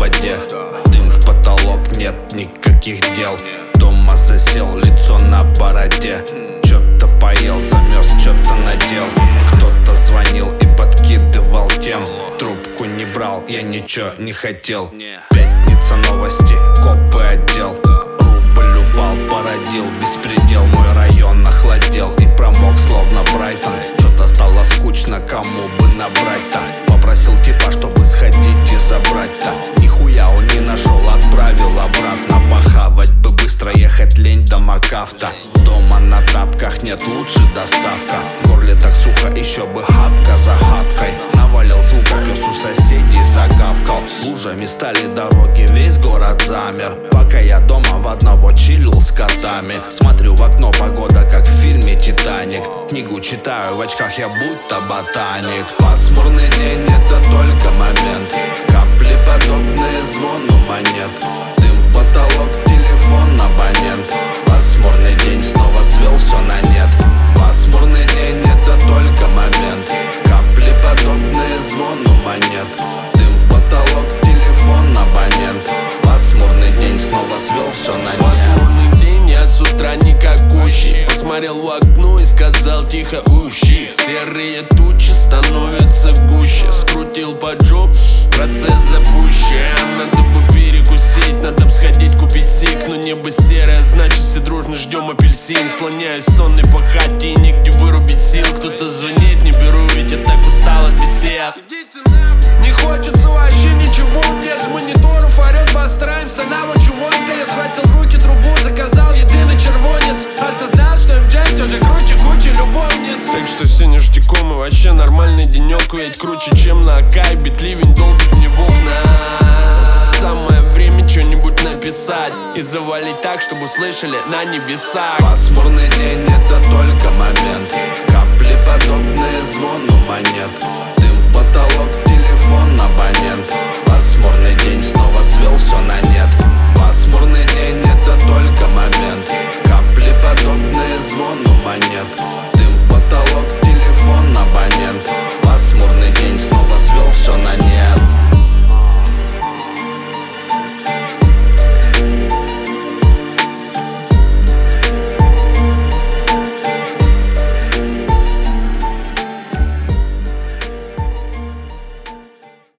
воде. Дым в потолок, нет никаких дел. Дома засел, лицо на бороде. Чё-то поел, замёрз, чё-то надел. Кто-то звонил и подкидывал тем. Трубку не брал, я ничего не хотел. Пятница, новости, копы отдел. Рубль упал, породил беспредел. Мой район охладел и промок, словно Брайтон. Что-то стало скучно, кому бы набрать-то. Попросил типа, чтобы сходить и забрать-то. Нихуя он не нашел, отправил обратно. Похавать бы быстро, ехать лень до Макафта. Дома на тапках, нет, лучше доставка. В горле так сухо, еще бы хапка за хапкой. Навалил звука, пес у соседей загавкал. Лужами стали дороги, весь город замер. Пока я дома в одного чилил с котами. Смотрю в окно, погода как в фильме «Титаник». Книгу читаю, в очках я будто ботаник. Пасмурный день, это только момент. Капли подобные звону монет. Дым в потолок, телефон абонент. Пасмурный день снова свел все на нет. Пасмурный день, это только момент. Капли подобные звону монет. Дым в потолок, телефон абонент. Пасмурный день снова свел все на нет. Пасмурный день, я с утра никакущий. Посмотрел в окно и сказал тихо «Ущи». Серые тучи становятся гуще. Скрутил поджог, процесс запущен. Надо бы перекусить, надо бы сходить купить сик. Но небо серое, значит все дружно ждем апельсин. Слоняюсь сонный по хате и нигде вырубить сил. Кто-то звонит, не беру, ведь я так устал от бесед. Не хочется вообще ничего, нет, с мониторов орёт, постараемся на вот чего-то. Я схватил в руки трубу, заказал еды на червонец. Осознал, что МД все же круче кучи любовниц. Так что все ништяком и вообще нормальный денек. Ведь круче, чем на Акай, ливень долбит мне в окна. Самое время что-нибудь написать и завалить так, чтобы услышали на небесах. Пасмурный день, это только момент. Капли подобные звону монет. Дым в потолок,